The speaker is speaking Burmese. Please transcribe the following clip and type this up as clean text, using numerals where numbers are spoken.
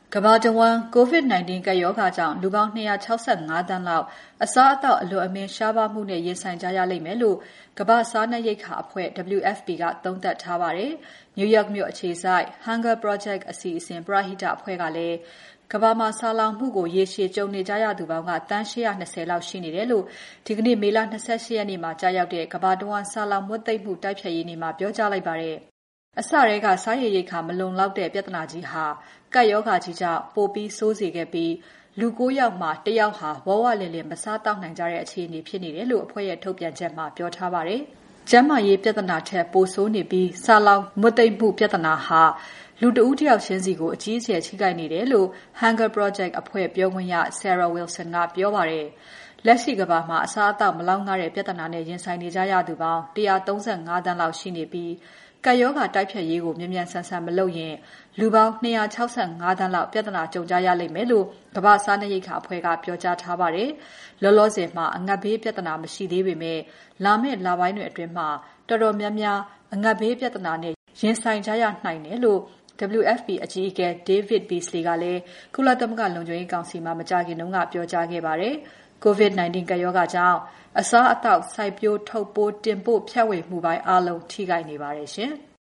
ကမ္ဘာတဝန်း COVID-19 ကပ်ရောဂါကြောင့်လူပေါင်း265 သန်းလောက်အစားအသောက်အလွန်အမင်းရှားပါးမှုနဲ့ရင်ဆိုင်ကြရလိမ့်မယ်လို့ကမ္ဘာ့စားနပ်ရိက္ခာအဖွဲ့ WFP ကသုံးသပ်ထားပါတယ်။ New York မြို့အခြေစိုက် Hunger Project အစီအစဉ်ပရဟိတအဖွဲ့ကလည်းကမ္ဘာမှာဆာလောင်မှုကိုရေရှည်ကြုံနေကြရသူပေါင်းကသန်း820လောက်ရှိနေတယ်လို့ဒီကနေ့မေလ28ရက်နေ့မှာကြာရောက်တဲ့ကမ္ဘာတဝန်းဆာလောင်မွတ်သိပ်မှုတိုက်ဖျက်ရေးနေ့မှာပြောကြားလိုက်ပါတယ်။အစထဲကစားရေရိက္ခာမလုံလောက်တဲ့ပြဿနာကြီးဟာကပ်ရောဂါကြီးကြောင့်ပိုပြီးဆိုးစေခဲ့ပြီးလူ9ယောက်မှာ1ယောက်ဟာဝဝလင်လင်မစားတောက်နိုင်ကြတဲ့အခြေအနေဖြစ်နေတယ်လို့အဖွဲ့ရဲ့ထုတ်ပြန်ချက်မှာပြောထားပါတယ်။ကျန်းမာရေးပြဿနာထက်ပိုဆိုးနေပြီးဆာလောင်မွတ်သိပ်မှုပြဿနာဟာလူတဦးတယောက်ချင်းစီကိုအကြီးအကျယ်ထိခိုက်နေတယ်လို့ Hunger Project အဖွဲ့ပြောခွင့်ရ Sarah Wilson ကပြောပါတယ်။လက်ရှိကမ္ဘာမှာအစားအသောက်မလောက်ငတဲ့ပြဿနာနဲ့ရင်ဆိုင်နေကြရသူပေါင်း135သန်းလောက်ရှိနေပြီးကပ်ရောဂါတိုက်ဖျက်ရေးကိုမြန်မြန်ဆန်ဆန်မလုပ်ရင်လူပေါင်း265သန်းလောက်ပြဿနာကြုံကြရလိမ့်မယ်လို့ကမ္ဘာ့စားနပ်ရိက္ခာအဖွဲ့ကပြောကြားထားပါတယ်။လောလောဆယ်မှာအငတ်ဘေးပြဿနာမရှိသေးပေမဲ့လာမယ့်လပိုင်းတွေအတွင်းမှာတော်တော်များများအငတ်ဘေးပြဿနာနဲ့ရင်ဆိုင်ကြရနိုင်တယ်လို့WFP အကြီးအကဲ David Beasley ကလည်းကုလသမဂ္ဂလုံခြုံရေးကောင်စီမှာမကြာခင်တုန်းကပြောကြားခဲ့ပါတယ်။ COVID-19 ကပ်ရောဂါကြောင့်အစားအသောက်စိုက်ပျိုးထုတ်ပိုးတင်ပို့ဖြန့်ဝေမှုပိုင်းအားလုံးထိခိုက်နေပါတယ်ရှင်။